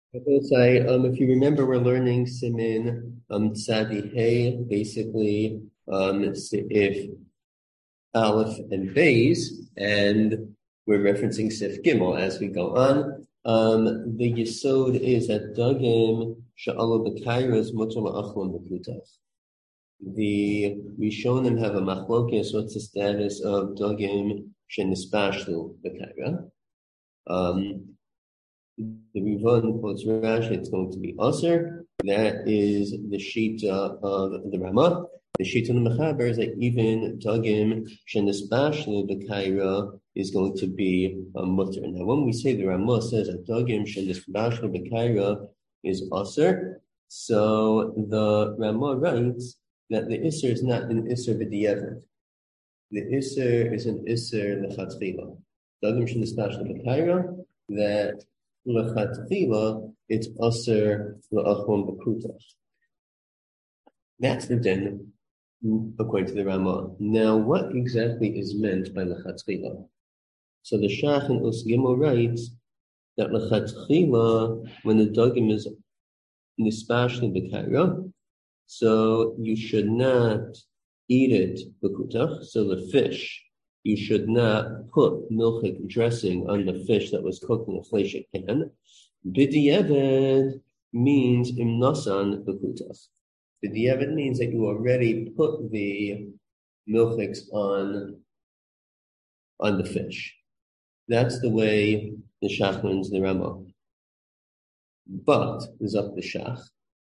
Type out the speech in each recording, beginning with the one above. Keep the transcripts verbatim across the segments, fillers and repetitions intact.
I will say, um, if you remember, we're learning Simin um, Tzadi Hey, basically, um, if Aleph and Beis, and we're referencing Sif Gimel as we go on. Um, the Yesod is that Dagim Sha'alu B'Kairos Mutter Ma'achlon B'Kutach. The Rishonim have a machlokes. What's the status of Dagim Shenisbashlu B'Kaira? Um, the Rivan quotes Rashi, it's going to be Aser. That is the sheet uh, of the Ramah. The sheet of the Mechaber is that even Dagim Shenisbashlu B'Kaira is going to be a mutter. Now, when we say the Ramah says that Dagim Shenisbashlu B'Kaira is Aser, so the Ramah writes that the Isser is not an Isser B'Diavad. The Isser is an Isser L'Chatchila. Dagim Shenisbashlu B'Kaira, that L'Chatchila, it's Aser L'Achon B'Kutach. That's the din, according to the Ramah. Now, what exactly is meant by L'Chatchila? So the Shach in Us Gimel writes that L'Chatchila, when the Dagim is Nispashli B'Kaira, so you should not eat it B'Kutach, so the fish, you should not put milchik dressing on the fish that was cooked in a fleshik pan. B'diavad means imnasan b'kutach. B'diavad means that you already put the milchiks on, on the fish. That's the way the Shach learns the Ramah. But, Zok the Shach,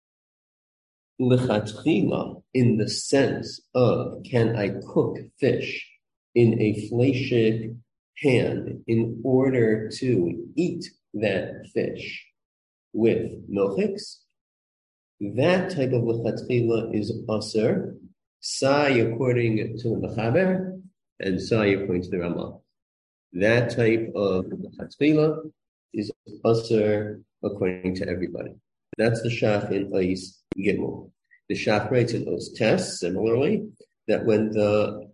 L'chatchila, in the sense of, can I cook fish in a fleshik pan in order to eat that fish with milchiks? That type of l'chatchila is aser, sai according to the Mechaber, and sai according to the Ramah. That type of l'chatchila is aser according to everybody. That's the Shach in Ois Gimel. The Shach writes in those tests, similarly, that when the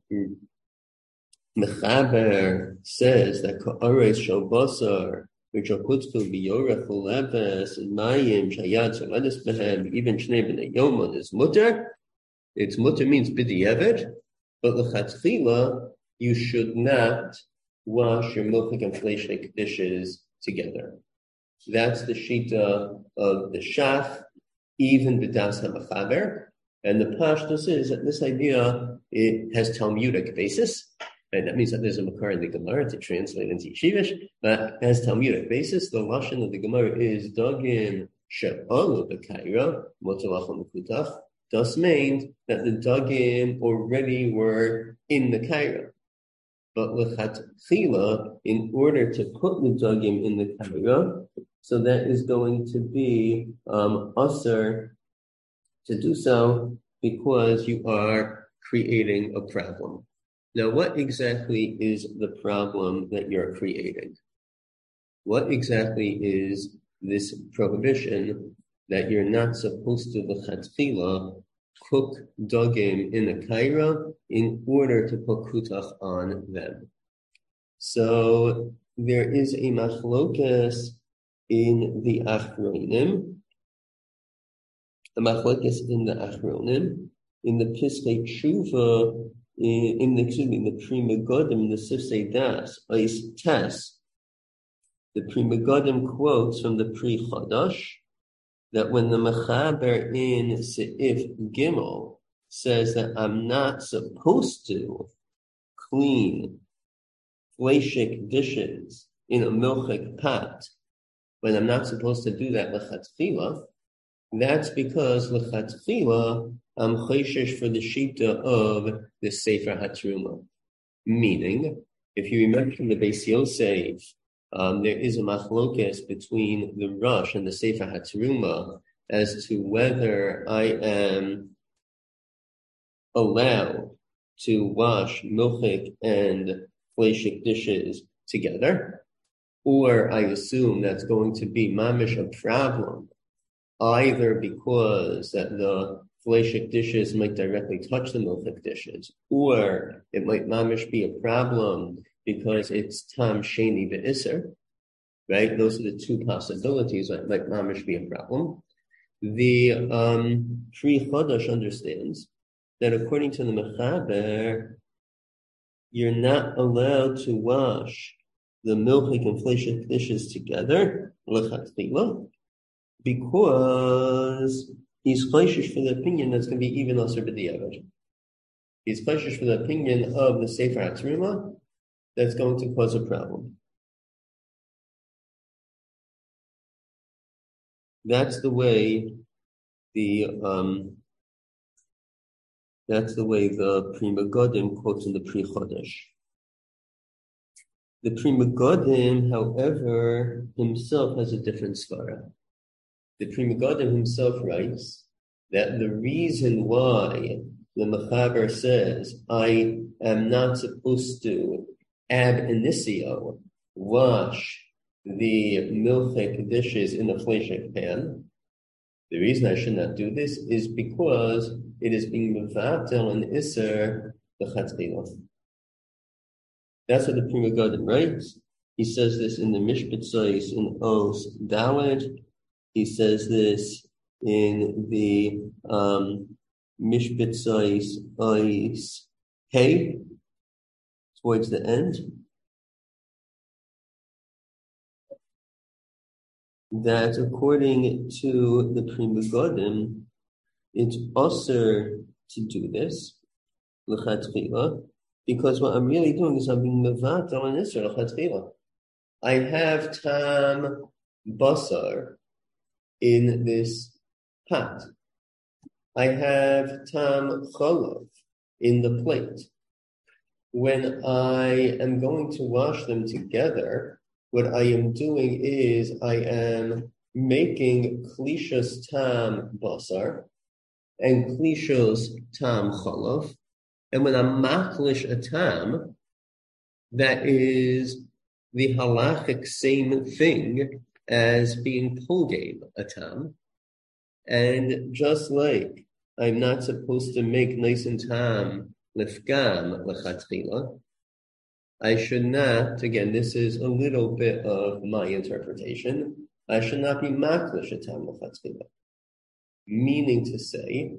Mechaber says that Ka'ares Shal Basar, which are Kutzku Biyorach Uleves and Mayim Shayat Soledis Behem, even Shnei B'nei Yomon is mutter. It's mutter means b'diavad, but l'chatchila you should not wash your milchik and fleshik dishes together. That's the shita of the Shach, even b'das ha'mechaber, and the pashtus is that this idea it has Talmudic basis. And that means that there's a makar in the Gemara to translate into Yeshivish, but as Talmudic basis, the lashon of the Gemara is dagim she'alu b'kaira motalachon l'kutach. Thus means that the dagim already were in the kaira, but l'chatchila, in order to put the dagim in the kaira, so that is going to be um, aser to do so because you are creating a problem. Now, what exactly is the problem that you're creating? What exactly is this prohibition that you're not supposed to l'chatchila cook dagim in a kaira in order to put kutach on them? So there is a machlokes in the Achronim, a machlokes in the Achronim, in the Piskei Tshuva. In, in the excuse me, in the Pri Megadim, the Sifsei Das, Ois Tes, the Pri Megadim quotes from the Pri Chadash that when the Mechaber in Seif Gimel says that I'm not supposed to clean fleshik dishes in a milchik pot, when I'm not supposed to do that l'chatchila, that's because l'chatchila I'm chayshish for the shita of the Sefer HaTruma. Meaning, if you remember from the Beis Yosef, um, there is a machlokes between the Rosh and the Sefer HaTruma as to whether I am allowed to wash milchik and fleshik dishes together, or I assume that's going to be mamish a problem, either because that the fleshik dishes might directly touch the milchik dishes, or it might mamish be a problem because it's tam sheni be'isser. right? Those are the two possibilities that might mamish be a problem. The um, Pri Chodesh understands that according to the Mechaber, you're not allowed to wash the milchik and fleshik dishes together, because he's chayshish for the opinion that's going to be even also b'diavad. He's chayshish for the opinion of the Sefer HaTruma that's going to cause a problem. That's the way the um, that's the way the Pri Megadim quotes in the Pri Chodesh. The Pri Megadim, however, himself has a different svara. The Pri Megadim himself writes that the reason why the Mechaber says I am not supposed to ab initio wash the milchik dishes in the fleshik pan, the reason I should not do this is because it is being mevatel and iser b'chatzila. That's what the Pri Megadim writes. He says this in the Mishpatzos in Os Daled. He says this in the um, Mishpatzos Os Hey, towards the end. That according to the Pri Megadim, it's usher to do this, l'chatchila, because what I'm really doing is I'm being mevatel and iser l'chatchila. I have tam basar in this pot. I have tam chalav in the plate. When I am going to wash them together, what I am doing is I am making klishos tam basar and klishos tam chalav. And when I'm maklish a tam, that is the halachic same thing as being pogame a tam. And just like I'm not supposed to make nice and tam lifgam lechatchila, I should not, again, this is a little bit of my interpretation, I should not be maklish a tam lechatchila. Meaning to say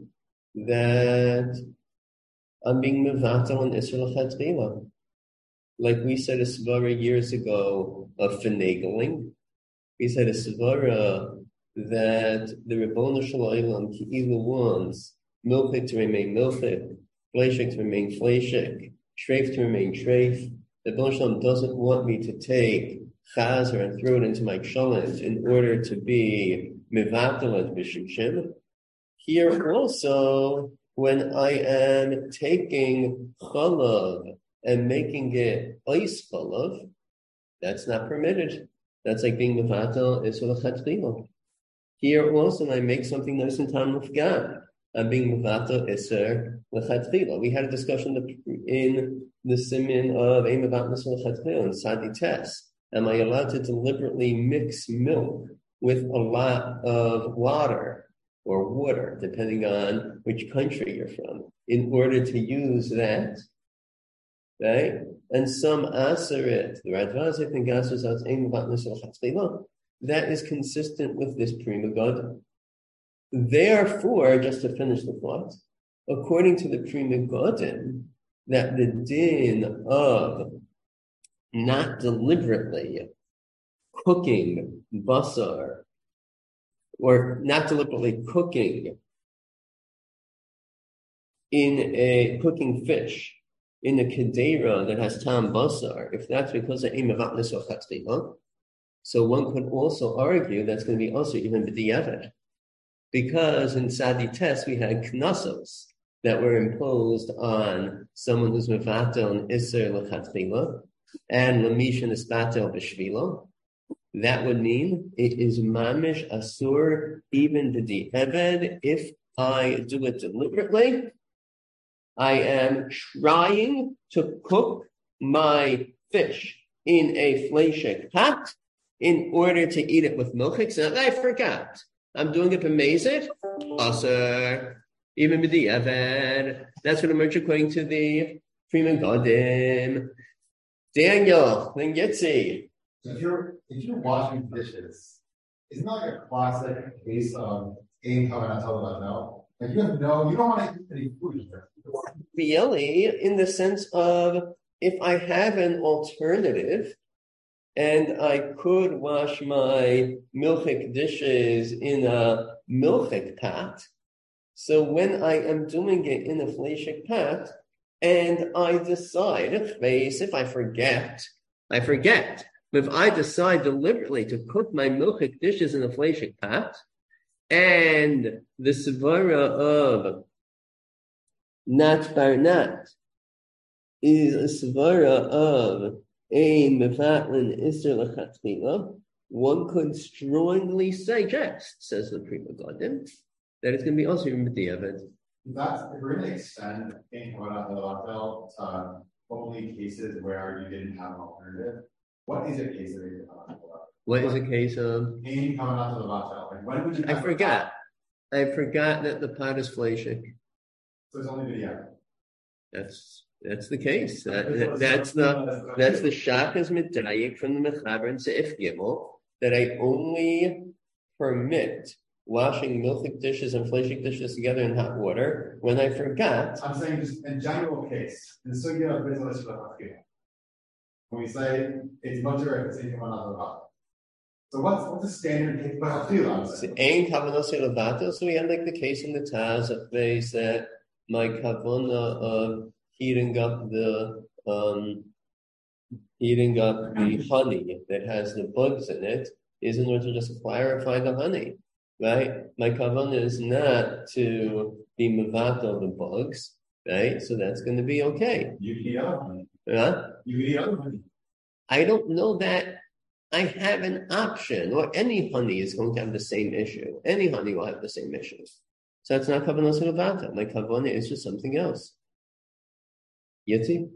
that I'm being mevatel and iser lechatchila. Like we said a svara years ago of finagling. We said a svara that the Ribono Shel Olam Ki'ilu wants milchik to remain milchik, fleshik to remain fleshik, shreif to remain shreif. The Ribono Shel Olam doesn't want me to take chazer and throw it into my cholent in order to be mevatel and b'shishim. Here also, when I am taking chalav and making it ice chalav, that's not permitted. That's like being mevatel is l'chatchila. Here also, when I make something nice in tam l'fgam, I'm being mevatel iser l'chatchila. We had a discussion in the siman of ein mevatel iser l'chatchila in Sadi Tes. Am I allowed to deliberately mix milk with a lot of water or water, depending on which country you're from, in order to use that? Right? And some asarit, the Radvazik and Gasazat ein mevatel iser l'chatchila. That is consistent with this Pri Megadim. Therefore, just to finish the thought, according to the Pri Megadim, that the din of not deliberately cooking basar, or not deliberately cooking in a cooking fish in a kedera that has tam basar, if that's because of ein mevatel iser l'chatchila, so one could also argue that's going to be also even b'diavad, because in Sadi Tes we had knasos that were imposed on someone who's mevatel and iser l'chatchila and lamish and ispatel b'shvila. That would mean it is mamish asur even b'diavad if I do it deliberately. I am trying to cook my fish in a fleshik pot in order to eat it with milchik. So I forgot. I'm doing it b'mezid. Asur, even b'diavad. That's what emerged according to the Pri Megadim. Daniel, then Yitzi. So if you're if you're washing dishes, isn't that like a classic case of aim coming out about no? Like you have no, you don't want to eat any food here. Really, in the sense of if I have an alternative and I could wash my milchik dishes in a milchik pot, so when I am doing it in a fleshik pot, and I decide, if I forget, I forget. But if I decide deliberately to cook my milchik dishes in a fleshik pot, and the svara of Nat bar Nat is a svara of a mevatlin iser lechatchila, one could strongly suggest, says the Pri Megadim, that it's going to be also in B'diavad. That's if we're going to extend in Kavanah to only cases where you didn't have an alternative. What is a case of in Kavanah? What is a case of? In Kavanah Levatel. Like when would you? I forgot. I forgot that the pot is fleshik. So it's only B'diavad. That's that's the case. That, that, that's the that's the shakas mitayik from the Mechaber and Seif Gimel that I only permit washing milchik dishes and fleshik dishes together in hot water when I forgot. I'm saying just in general case. In the sugya of business when we say it's mutter, it's in Kavanah. So what's what's the standard case for hafila? Ain kavanah levatel. So we had like the case in the Taz that they said my kavanah of heating up the um, heating up the honey that has the bugs in it is in order to just clarify the honey, right? My kavanah is not to be mevatel the bugs, right? So that's going to be okay. You can eat other honey. Huh? You can eat other honey. I don't know that I have an option, or any honey is going to have the same issue. Any honey will have the same issues. So that's not kavanah levatel. My kavanah is just something else. Yitzi?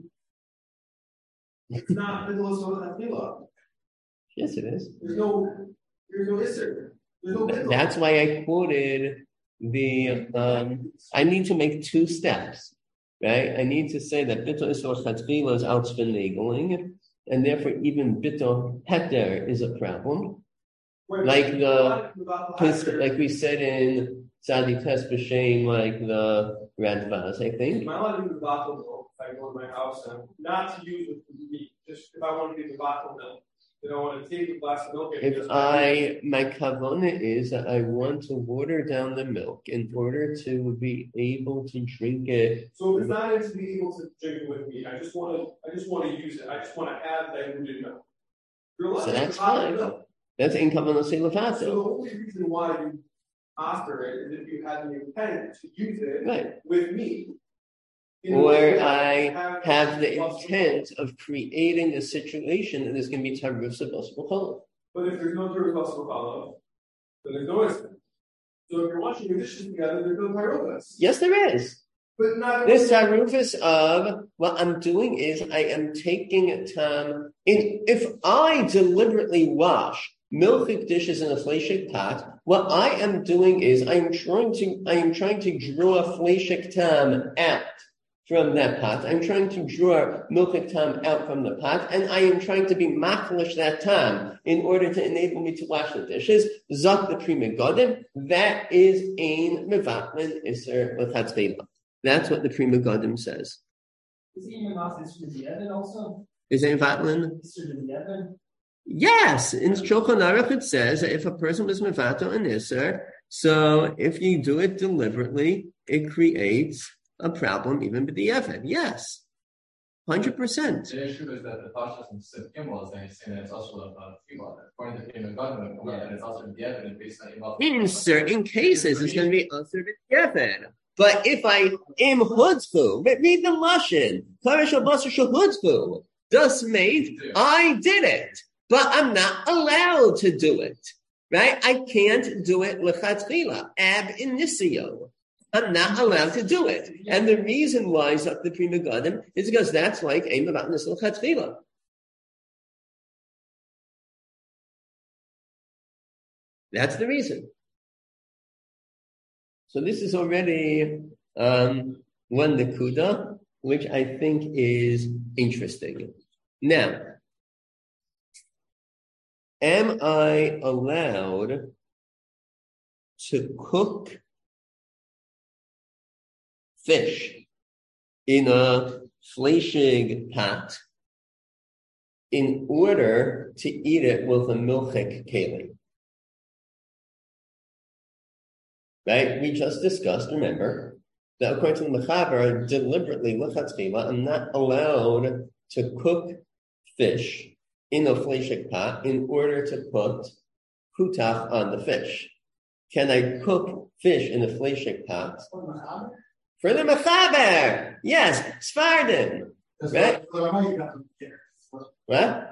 It's not middle of hafila. Yes, it is. There's no, there's no isser. There's no middle. That's why I quoted the. Um, I need to make two steps, right? I need to say that bittul isor chatchila is outsfinagling, and therefore even bittul heter is a problem. Wait, like the, like we said in Tzadi Tes B'Shem, like the Radvaz, I think. Am I allowed to do the bottle milk if I go to my house and not to use it with meat? Just if I want to do the bottle milk, then I want to take a glass of milk. And if I, my kavanah is that I want to water down the milk in order to be able to drink it. So it's not to be able to drink it with me. I just want to, I just want to use it. I just want to add diluted milk. So that's fine. Milk. That's in kavanah levatel. So the only reason why you offer it is if you had the intent to use it right. with me. Or I have, have the intent of creating a situation that is going to be taruf sabos b'chol. But if there's no taruf sabos b'chol, then there's no instance. So if you're washing your dishes together, there's no tarufas. Yes, there is. But not this tarufas of what I'm doing is I am taking time. In, if I deliberately wash milchik dishes in a fleshik pot, what I am doing is I am trying to I am trying to draw a fleshik tam out from that pot. I'm trying to draw milchik tam out from the pot, and I am trying to be machlish that tam in order to enable me to wash the dishes. Zak the Pri Megadim, that is ein mevatlin iser l'chatzvela. That's what the Pri Megadim says. Is it even not iser l'diavad also? Is it mevatlin? Iser l'diavad? Yes, in Shulchan Aruch it says that if a person was mevatel an iser, so if you do it deliberately, it creates a problem even with the Evan. Yes, hundred percent. The issue is that the Pashas and Sif Gimel is saying that it's also a Tefillah. According to Pima Godwin, that it's also the Evan based on Imam. In certain cases, it's going to be also the Evan. But if I am hudzfu, read the lashon, Karashal Basar Shal hudzfu, thus made, I did it. But I'm not allowed to do it, right? I can't do it l'chatzchila, ab initio. I'm not allowed to do it. And the reason why it's up the Pri Megadim is because that's like a mevatnis l'chatzchila. That's the reason. So this is already um, one nekuda, which I think is interesting. Now, am I allowed to cook fish in a fleshig pot in order to eat it with a milchik keli? Right? We just discussed, remember, that according to the Mechaber, deliberately, l'chatchila, I'm not allowed to cook fish in a fleshik pot in order to put kutach on the fish. Can I cook fish in a fleshik pot? For the Mechaber! Yes, Sfardim! Right? What?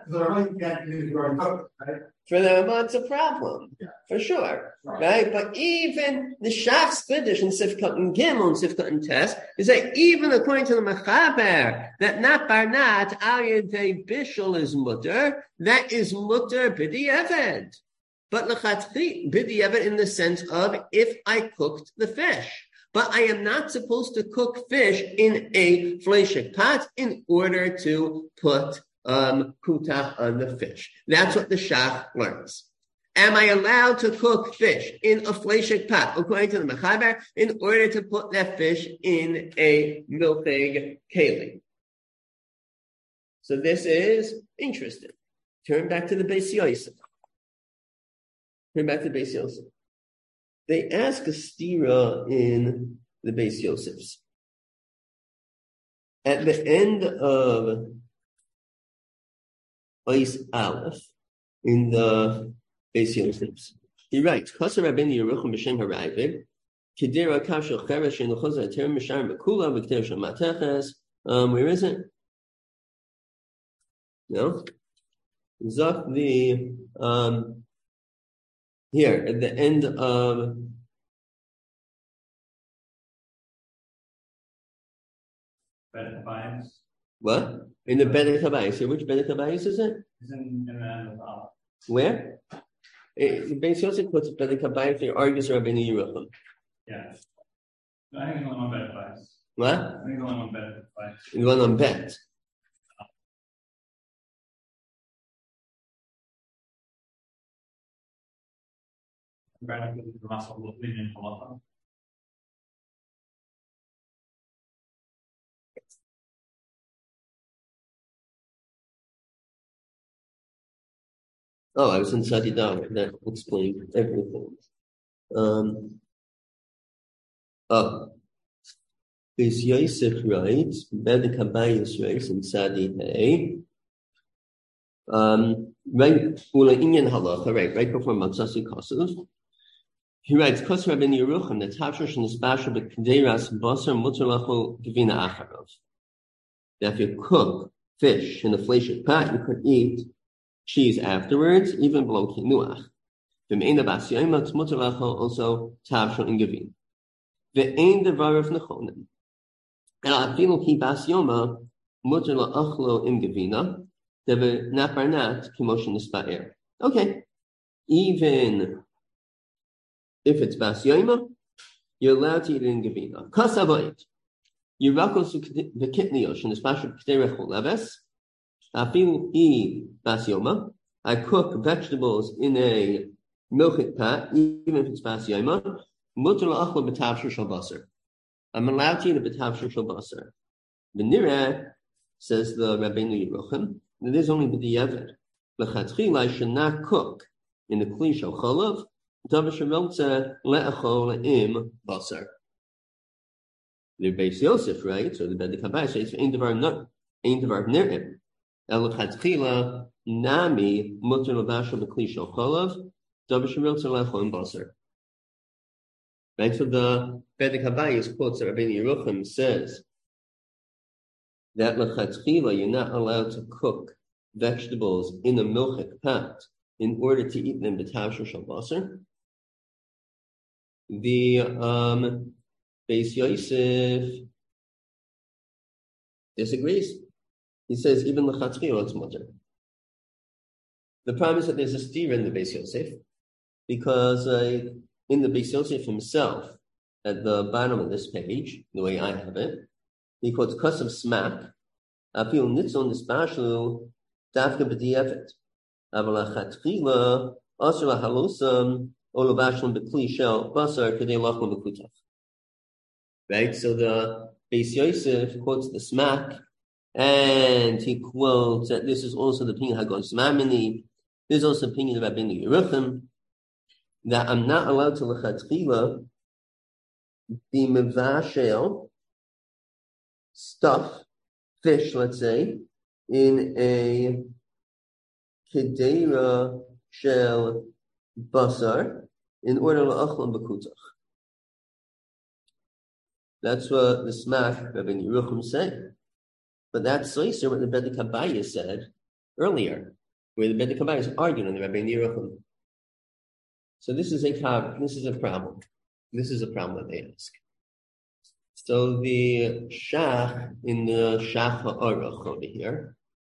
For the Ramah, it's a problem, yeah. For sure, right. right? But even the Shach Spiddish and Sifkat and Gimel and Sifkat and Test is that even according to the Mechaber, that not Barnat, Al Yedei Bishul is mutter, that is mutter B'di Eved. But L'chatchi, B'di Eved in the sense of if I cooked the fish. But I am not supposed to cook fish in a fleshik pot in order to put Um, kutach on the fish. That's what the Shach learns. Am I allowed to cook fish in a fleshik pot, according to the Mechaber, in order to put that fish in a milchig keli? So this is interesting. Turn back to the Beis Yosef. Turn back to the Beis Yosef. They ask a stira in the Beis Yosefs. At the end of Ois Aleph in the Beis Yosefs, he writes, Koser Rabbeinu Yerucham b'Shem Harayvid, Kedera Kavshel Cheresh in L'Chozah Terem Mishar Mekula V'Kter Shel Mateches. Um, where is it? No, Zok the um here at the end of Bedek what? In the Bedek Habayis. Which Bedek Habayis is it? It's in, in the end of Aleph. Where? It, Beis Yosef puts Bedek Habayis. He argues Rabbeinu Yerucham. Yeah. No, I think it's only one Bedek Habayis. What? I think it's only one Bedek Habayis. The one on Bet. Right after the Rasul opinion halacha. Oh, I was in Sadidah. That explained everything. Um, oh. Beis Yosef writes, Bedek Habayis writes in Sadi Hey. Um, right, Ula Inyan Halacha, right, right before Matzasi Kosov. He writes, Kos Rabbeinu Yerucham, the Tavshosh and the Spasha, but Kederas, Basar, Mutter Lacho, Gevina Acharov. That if you cook fish in a fleshik pot, you could eat cheese afterwards, even below Kinuach. V'me'en Bas Yoima, it's Mutter Lacho, also Tavshosh and Gevin. Ve'en Devar of Nechonim. And Afilu Ki Bas Yoma, Mutter La'achlo Im Gevina. Okay, even if it's Bas Yoima, you're allowed to eat it in Gevina. Kasavayit. Yirakos v'kitniosh in the special k'terech leves. Afil I Bas Yoma. I cook vegetables in a milchik pot, even if it's Bas Yoima. Mutar la'achlo b'tavshir shel basar. I'm allowed to eat a b'tavshir shel basar. V'nireh, says the Rabbeinu Yerucham, it is only with the Yevid. L'chatchila, I should not cook in the kli shel cholav. Davar shemeltze le'achol im basar. The Beis Yosef writes, or the Bedek Habayis says, "Ein davar no, ein davar nir'im." El l'chatchila nami muter l'vashel b'kli shel cholav. Davar shemeltze le'achol im basar. Right. So the Bedek Habayis quotes that Rabbeinu Yerucham says that l'chatchila, you're not allowed to cook vegetables in a milchik pot in order to eat them b'tavshir shel basar. The um, Beis Yosef disagrees. He says even l'chatchila it's mutter. The problem is that there's a steer in the Beis Yosef because uh, in the Beis Yosef himself, at the bottom of this page, the way I have it, he quotes Kosav Smak, Afil Nitzon Nispashlu, Dafka B'di'evet. Avalachatchila, Asra Halosam, Olubashlam Bekli Shel Basar, Kadei Lachlam Bekutach. Right? So the Beis Yosef quotes the Smak, and he quotes that this is also the opinion of Hagon Smamini. There's also opinion of Rabbeinu Yerucham that I'm not allowed to lechatchila be mevashel stuff, fish, let's say, in a kedera shel basar in order la'achlam b'kutach. That's what the Smak Rabbeinu Yerucham said. But that's also what the Bedek Habayis said earlier, where the Bedek Habayis argued on the Rabbeinu Yerucham. So this is a this is a problem. This is a problem that they ask. So the Shach in the Shach HaAruch over here,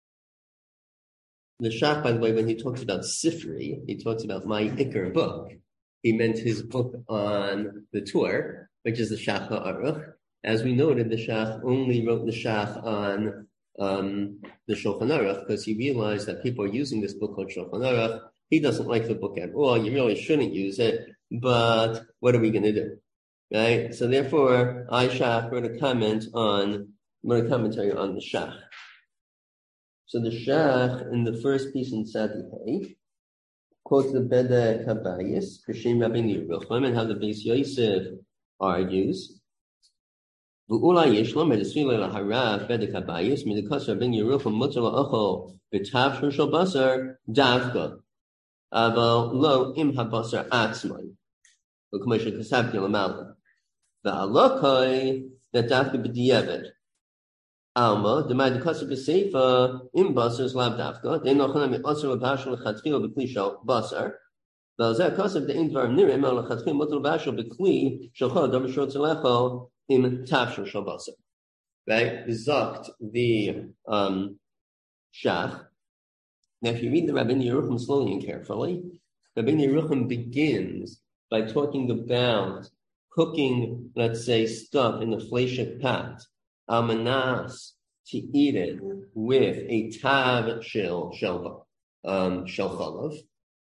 the Shach, by the way, when he talks about Sifri, he talks about my Iker book. He meant his book on the tour, which is the Shach HaAruch. As we noted, the Shach only wrote the Shach on um, the Shulchan Aruch because he realized that people are using this book called Shulchan Aruch. He doesn't like the book at all. You really shouldn't use it, but what are we going to do? Right? So therefore, I, Shach, wrote a comment on, wrote a commentary on the Shach. So the Shach, in the first piece in Sadi Hay, quotes the Bedek Habayis, B'Shem Rabbeinu Yerucham, and how the Beis Yosef argues. V'ulai yishlam edesvile laharav Bedek Habayis, midikas Rabbeinu Yerucham mutar la'achol b'tavshur shel basar davka. Aval lo im habasar atzmai. V'k'may shekasavti l'malach. V'alokai that davka b'diavad. Alma, the mind kasser b'seifa im basar slav davka. They know chanami asar l'bashal l'chatchil b'kli shel basar. V'alzeh kasser the ein dvar nirim al l'chatchil mutar l'bashal b'kli shel chol davar shor tzelecho im tavshur shel basar. Right? Zakt the um Shach. Now, if you read the Rabbeinu Yerucham slowly and carefully, Rabbeinu Yerucham begins by talking about cooking, let's say, stuff in the fleshik pot, almanas, to eat it with a tav shel shel um, shel chalav.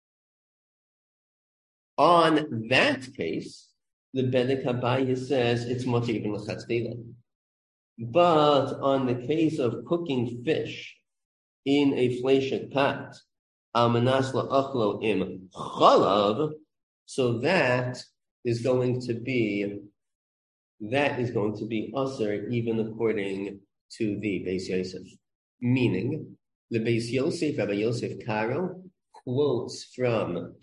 On that case, the Bedek Habayis says it's much even l'chatzila. But on the case of cooking fish in a fleshik pot, almanas la'achlo im chalav, so that is going to be that is going to be usher even according to the Beis Yosef. Meaning, the Beis Yosef, Rabbi Yosef Karo, quotes from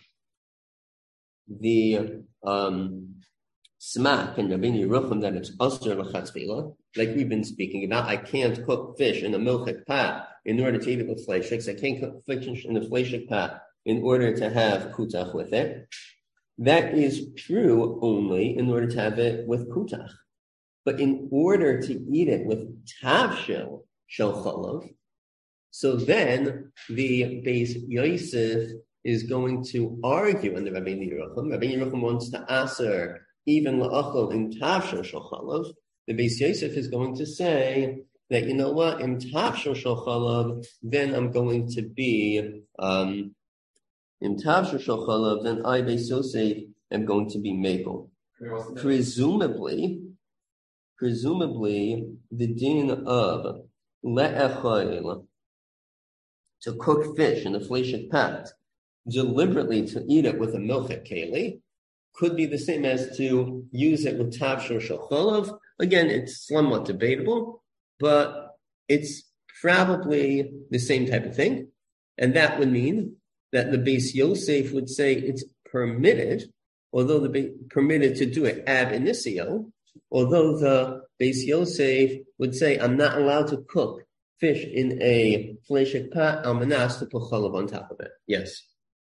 the um, Smak and Rabbeinu Yerucham that it's usher l'chatzvila, like we've been speaking about. I can't cook fish in a milchik pot in order to eat it with fleshiks. I can't cook fish in a fleshik pot in order to have kutach with it. That is true only in order to have it with kutach. But in order to eat it with tavshel shel chalav, so then the Beis Yosef is going to argue in the Rabbeinu Yerucham. Rabbeinu Yerucham wants to aser even la'achol in tavshel shel chalav. The Beis Yosef is going to say that, you know what, in tavshel shel chalav, then I'm going to be um, in tavshel shel chalav, then I, Beis Yosef, am going to be makel. Presumably, presumably, the din of le'echayil, to cook fish in a fleshik pot, deliberately to eat it with a milchik keli, could be the same as to use it with tavshel shel chalav. Again, it's somewhat debatable, but it's probably the same type of thing. And that would mean that the Beis Yosef would say it's permitted, although the Be- permitted to do it ab initio, although the Beis Yosef would say, I'm not allowed to cook fish in a fleshik pot, al manas to put chalav on top of it. Yes?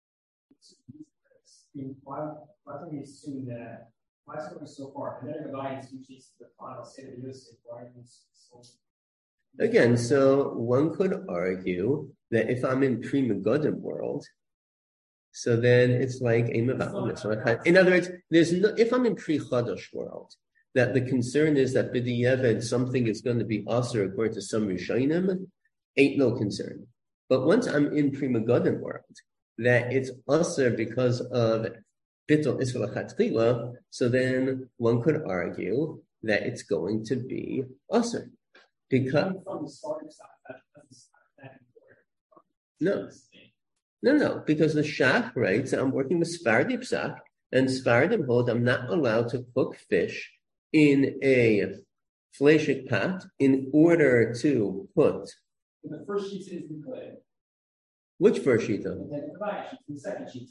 Why, why don't we assume that, why is it going so far? And then the Gabbai teaches the final state of Yosef, why are so Again, so one could argue that if I'm in pre-Megadim world, so then it's like a Mevalim. In other words, there's no, if I'm in pre-Chodesh world, that the concern is that b'diavad something is going to be aser according to some Rishonim, ain't no concern. But once I'm in Pri Megadim world, that it's usher because of bittul isra lechatchila, so then one could argue that it's going to be usher. Because from the starting side, that doesn't that no, no, no, because the Shach writes I'm working with Sfardi Psak, and Sfardim hold I'm not allowed to cook fish in a fleshik pot in order to put. The first sheet is in clay. Which first sheet? And then the back sheet, the second sheet.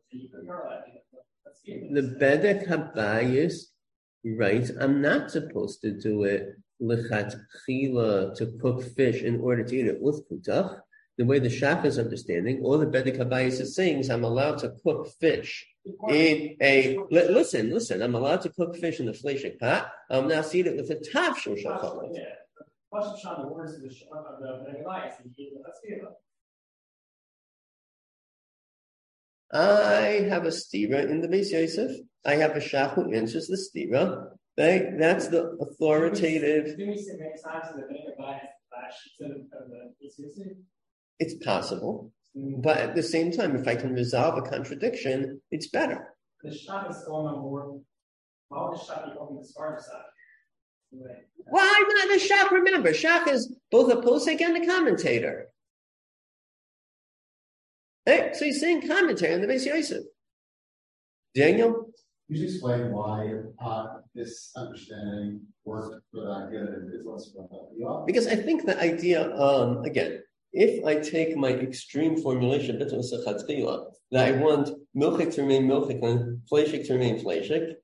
The Bedek Habayis writes I'm not supposed to do it lichat chila to cook fish in order to eat it with kutach. The way the Shach is understanding, all the Bedek Habayis is saying is I'm allowed to cook fish in a li- listen, listen. I'm allowed to cook fish in the fleshik pot. I'm now eat it with a taf shul shachal. Yeah, Pasha Shah, the words of the of the Bedek Habayis. I have a stira in the Beis Yosef. I have a Shach who answers the stira. Right? That's the authoritative. Did we say many times that the Bedek Habayis of the Beis Yosef? It's possible, but at the same time, if I can resolve a contradiction, it's better. The Shach is going on board. Why would the Shach be open the starter side? Why not the Shach? Remember, Shach is both a posek and a commentator. Hey, so he's saying commentary on the Beis Yosef. Daniel? Could you explain why uh, this understanding worked for that good and is less for that? Because I think the idea, um, again, if I take my extreme formulation, that I want milchik to remain milchik and fleshik to remain fleshik,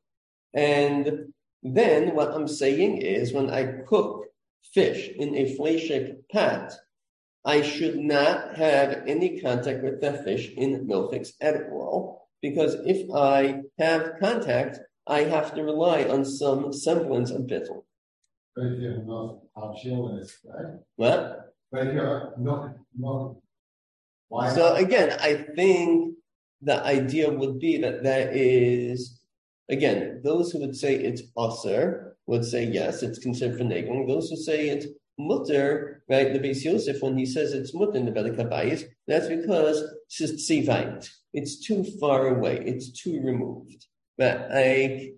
and then what I'm saying is when I cook fish in a fleshik pot, I should not have any contact with the fish in milchiks at all, because if I have contact, I have to rely on some semblance of bittul. But if you have no option, it's right. What? But if you're no, no, why? So again, I think the idea would be that that is, again, those who would say it's aser would say yes, it's considered for negling. Those who say it's mutter, right? The Beis Yosef, when he says it's mutter in the Bedek Habayis, that's because it's tzivayit. It's too far away. It's too removed. But I.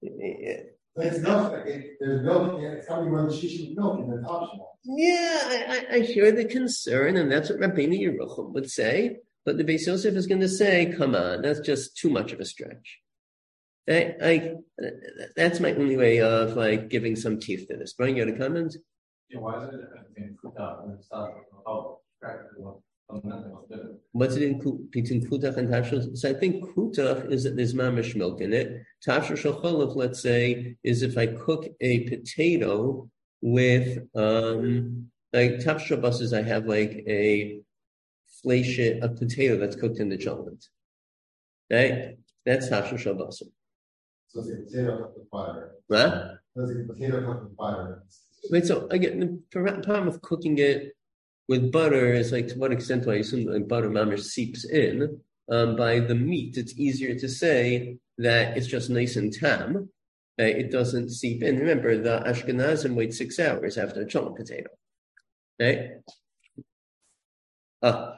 But it's milk. It, there's milk. It's coming when the shisha milk, and it's optional. Yeah, I, I, I hear the concern, and that's what Rabbeinu Yerucham would say. But the Beis Yosef is going to say, "Come on, that's just too much of a stretch." I, I, that's my only way of like giving some teeth to this. Brian, you got a comment? Yeah, why is it between Kutach and Tafshul? How practical? What's it in between Kutach and Tafshul? So I think Kutach is that there's mamish milk in it. Tafshul Shocholov, let's say, is if I cook a potato with um like Tafshul buses, I have like a flesh a potato that's cooked in the chocolate. Right? That's Tafshul Shabbasim. So it's a potato cooked with butter. What? So it's a potato cooked with butter. Wait, so again, the problem with cooking it with butter is like to what extent do I assume that like butter mamish seeps in? Um, by the meat, it's easier to say that it's just nice and tam. Uh, it doesn't seep in. Remember, the Ashkenazim wait six hours after a chocolate potato. Right? Uh,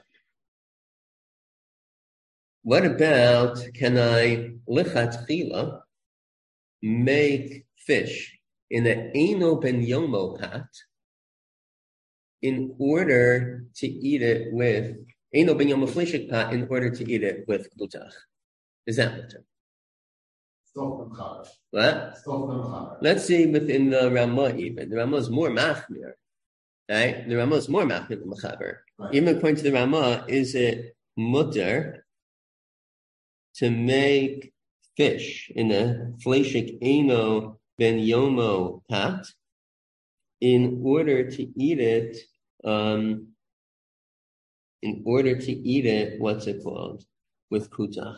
what about, can I lichat chila make fish in an Eino ben Yomo pot in order to eat it with Eino ben Yomo fleshik pot in order to eat it with kutach? Is that matter? Still from Chara. What? Still from Chara. Let's see within the Ramah even. The Ramah is more machmir. Right? The Ramah is more machmir than Mechaber. Right. Even according to the Ramah, is it mutter to make fish in a fleshik Eino ben Yomo pot in order to eat it, um, in order to eat it, what's it called? With kutach.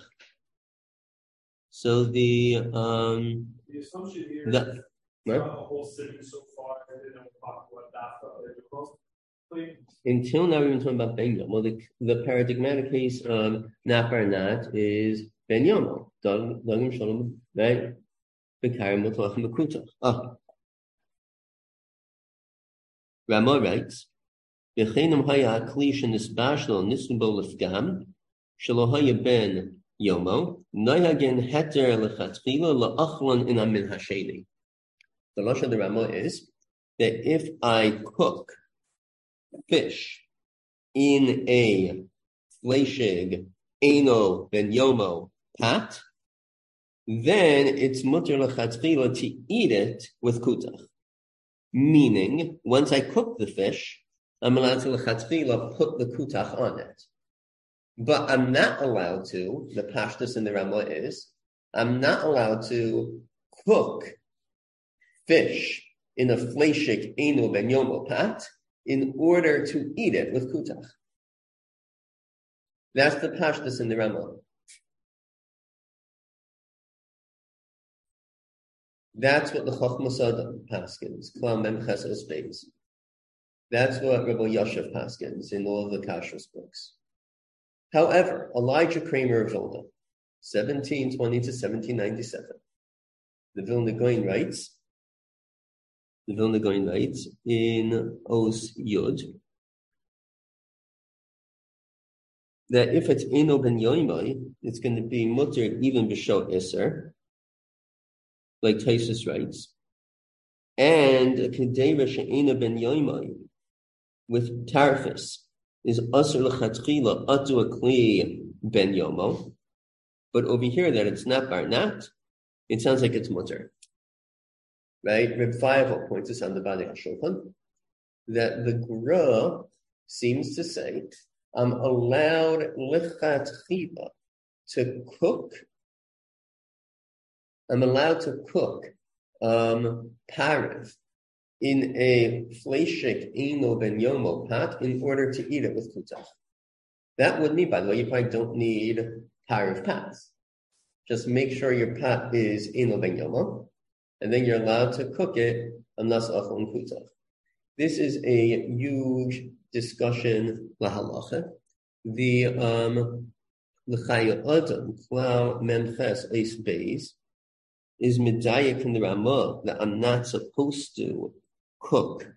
So the, um, The assumption here the, is what? throughout the whole city so far, they didn't talk about that. Until now, we've been talking about Ben Yom. Well, the, the paradigmatic case of Napar Nat is Ben Yomo. Dagim Shalom, right? Bekarim Mutach Mekutach. Ah. Ramah writes, V'cheinam haya hakli shenisbashlo nisbo lefgam shelo haya ben yomo noyagen heter lechatchila laachlon in amin hasheni. The lashon of the Ramah is that if I cook fish in a fleshig eno ben yomo pat, then it's mutter lechatchila to eat it with kutach. Meaning, once I cook the fish, I'm allowed to lechatchila put the kutach on it. But I'm not allowed to, the pashtus in the Ramah is, I'm not allowed to cook fish in a fleshik eno ben yomo pat in order to eat it with kutach. That's the pashtus in the Ramah. That's what the Chochmah Sodom paskins, Klam Mem Ches Beis. That's what Rabbi Yosef paskins in all of the Kashrus books. However, Elijah Kramer of Vilna, seventeen twenty to seventeen ninety-seven, the Vilna Gaon writes, the Vilna Gaon writes in Os Yud, that if it's Eno ben Yoimai, it's going to be mutter even b'shot iser, like Taisus writes, and a kedera she'ena ben yoimai with tarfus is asur lechatchila atu akli ben yomo, but over here that it's not barnat, it sounds like it's mutter, right? Reb Feivel points us on the Bani HaShulchan that the Gra seems to say I'm allowed lechatchila to cook. I'm allowed to cook um, parv in a fleshik eno ben yomo pat in order to eat it with kutach. That would mean, by the way, you probably don't need parv pats. Just make sure your pat is eno ben yomo, and then you're allowed to cook it unless achon kutach. This is a huge discussion lahalacha. The um l'chaya adam klal memches eis beis is medayik in the Ramah that I'm not supposed to cook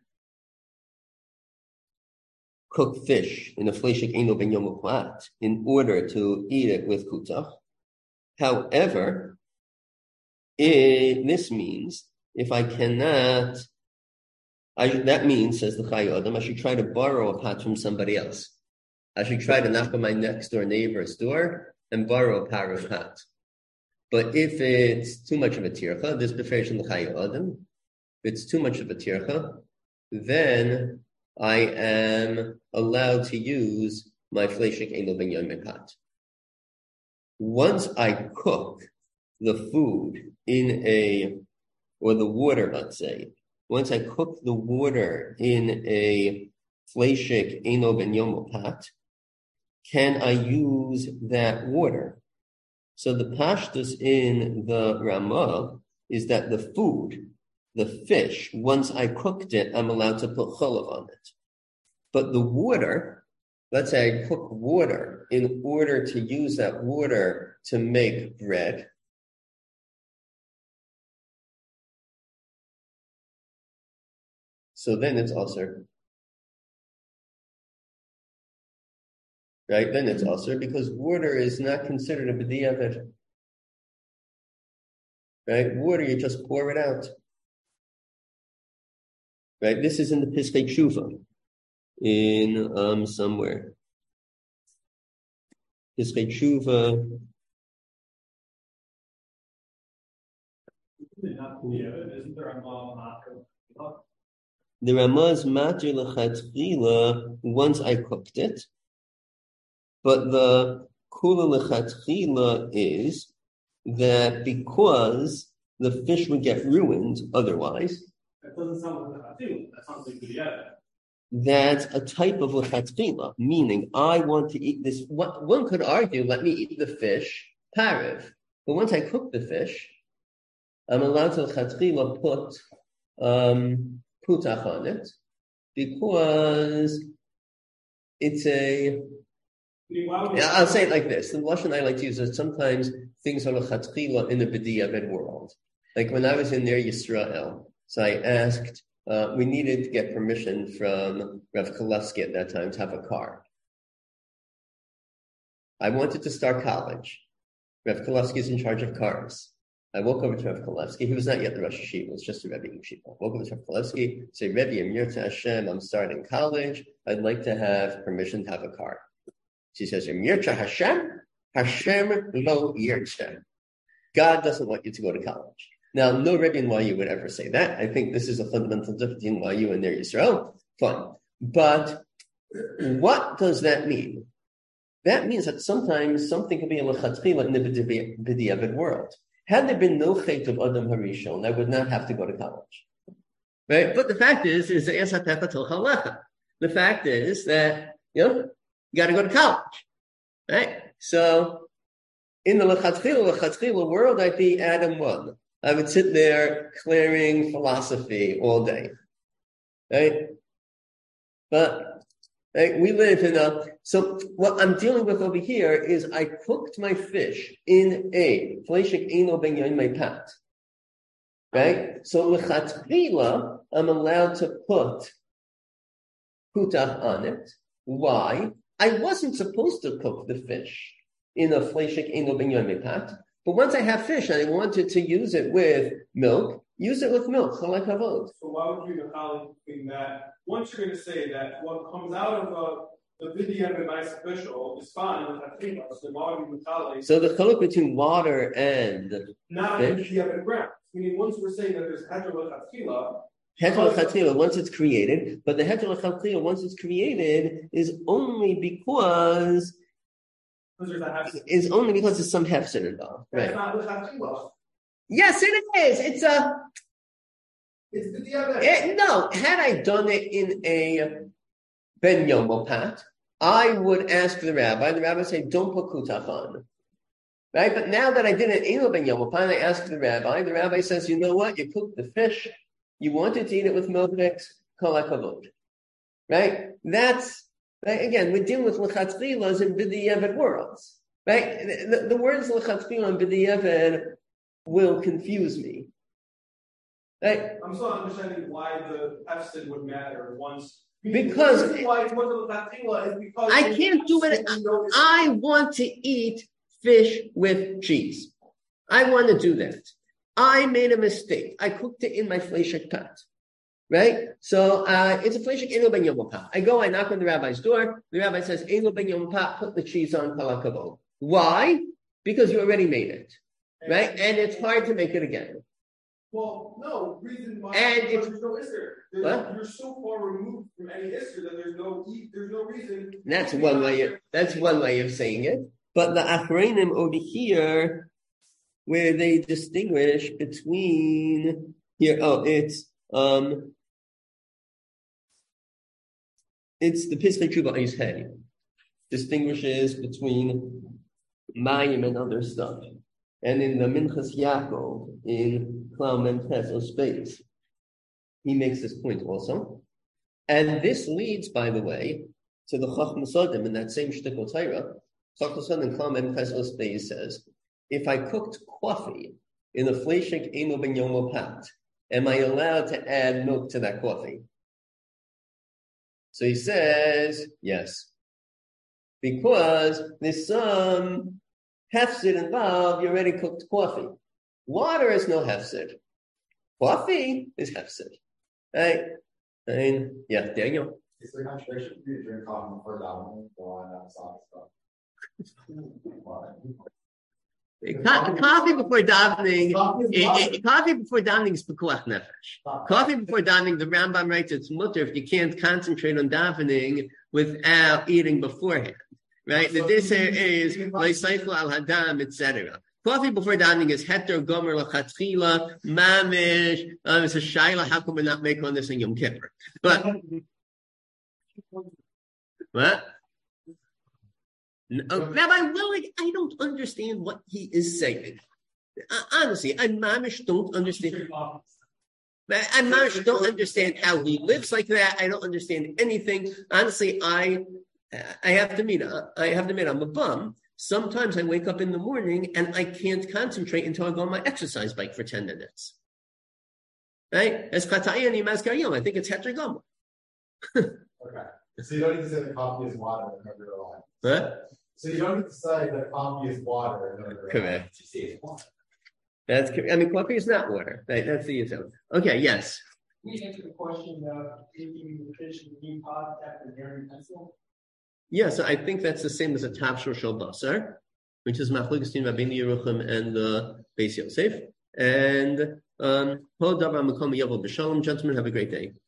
cook fish in a fleshik eno ben yomo plat in order to eat it with kutach. However, it, this means if I cannot, I, that means, says the Chai Adam, I should try to borrow a pot from somebody else. I should try to knock on my next door neighbor's door and borrow a par of pot. But if it's too much of a tircha, this beferish in the Chai Adam, if it's too much of a tircha, then I am allowed to use my fleshik eno ben yomi pot. Once I cook the food in a, or the water, let's say, once I cook the water in a fleshik eno ben yomo pot, can I use that water? So the pashtus in the Ramah is that the food, the fish, once I cooked it, I'm allowed to put cholav on it. But the water, let's say I cook water in order to use that water to make bread. So then it's also, right? Then it's also because water is not considered a b'diavad. Right? Water, you just pour it out. Right? This is in the Piskei Tshuva, in um somewhere. Piskei Tshuva. Isn't there a mom? The Ramah's matir l'chatchila once I cooked it, but the kula l'chatchila is that because the fish would get ruined otherwise. That doesn't sound like l'chatchila. That sounds like b'diavad. That's a type of l'chatchila, meaning I want to eat this. One could argue, let me eat the fish parev, but once I cook the fish, I'm allowed to l'chatchila put um. Kutach on it, because it's a, yeah, I'll say it like this. The lashon I like to use is sometimes things are l'chatchila in the b'diavad world. Like when I was in Ner Yisrael, so I asked uh, we needed to get permission from Rav Kolevsky at that time to have a car. I wanted to start college. Rav Kolevsky is in charge of cars. I woke over to Rav Kolevsky. He was not yet the Rosh Yeshiva. It was just a Rebbe Yeshiva. I woke over to Rav Kolevsky, say, Rebbe, I'm Yirtzeh Hashem. I'm starting college. I'd like to have permission to have a car. She says, Yirtzeh Hashem, Hashem lo Yirtzeh. God doesn't want you to go to college. Now, no Rebbe in Y U would ever say that. I think this is a fundamental difference between Y U and their Yisrael. Fine. But what does that mean? That means that sometimes something can be a lechatchila in the b'diavad world. Had there been no chait of Adam Harishon, I would not have to go to college. Right? But the fact is, is the fact is that, you know, you got to go to college. Right? So, in the lechatchila, lechatchila world, I'd be Adam one. I would sit there clearing philosophy all day. Right? But right, we live in a, so what I'm dealing with over here is I cooked my fish in a fleshik eno ben yoimei pat. Right? So lechatchila, I'm allowed to put kutach on it. Why? I wasn't supposed to cook the fish in a fleshik eno ben yoimei pat. But once I have fish and I wanted to use it with milk, use it with milk. So So why would you acknowledge that? Once you're going to say that what comes out of uh, the video of vice official is fine, so the chaluk between water and not the video of ground. Meaning, once we're saying that there's heterochatchila, heterochatchila once it's created, but the heterochatchila once it's created is only because. Is only because there's some hefset involved, right? Not yes, it is. It's a. It's the diabetes. It, no, had I done it in a ben yomo pat, I would ask the rabbi. The rabbi would say, "Don't put kutach on." Right? But now that I did it in a ben yomo pat, I ask the rabbi. The rabbi says, "You know what? You cooked the fish. You wanted to eat it with milk mix. Kol hakavod." Right? That's. Right? Again, we're dealing with lechatchilas in b'diavad worlds. Right? The, the words lechatchila and b'diavad will confuse me. Right? I'm still understanding why the hefsid would matter once. Because the why it's lechatchila is because I can't do it. I want to eat fish with cheese. I want to do that. I made a mistake. I cooked it in my fleshik pot. Right? So, uh, it's a fleshik eno ben yom pat. I go, I knock on the rabbi's door. The rabbi says, eno ben yom pat, put the cheese on kol hakavod. Why? Because you already made it. Right? And it's hard to make it again. Well, no, reason why and there's it's, no Isser. You're so far removed from any Isser that there's no there's no reason. That's one way of, that's one way of saying it. But the Achronim over here, where they distinguish between here, oh, it's um It's the Pischei Tshuva Eis Hey distinguishes between Mayim and other stuff. And in the Minchas Yaakov, in Klal Mentes or space, he makes this point also. And this leads, by the way, to the Chachmas Adam in that same Shtikol Torah. Chachmas Adam in Klal Mentes or space says, if I cooked coffee in a fleshik eno ben yomo pat, am I allowed to add milk to that coffee? So he says, yes. Because there's some hefsid involved, you already cooked coffee. Water is no hefsid. Coffee is hefsid. Right? I mean, yeah, Daniel. Is there a contradiction for you to drink coffee before davening or on that side stuff? Co- coffee before davening, coffee, it, coffee before davening is pekuach nefesh. Coffee before davening, the Rambam writes it's mutter if you can't concentrate on davening without eating beforehand. Right? The this here is leisayfu al hadam, et cetera. Coffee before davening is heter gomer lachatchila mamish. Um, it's a shaila. How come we not make on this in Yom Kippur? But what? Uh, Rabbi Willig, I don't understand what he is saying. Uh, honestly, I mamish don't understand. I mamish don't understand how he lives like that. I don't understand anything. Honestly, I I have to admit, I have to admit, I'm a bum. Sometimes I wake up in the morning and I can't concentrate until I go on my exercise bike for ten minutes. Right? As Chatayani Maskarium, I think it's Heterogam. Okay. So you don't need to say the coffee is water in order to lie. Huh? So you don't need to say that coffee is water in order to lie. Correct. You say it's water. That's correct. I mean, coffee is not water. Right? That's the example. Okay, yes. We answered the question of making the fish in the new pot after dairy pencil. Yeah, so I think that's the same as a Tavshor Shel Basar, which is Machlokes Din Rabbeinu Yerucham and uh, Beis Yosef. And um, gentlemen, have a great day.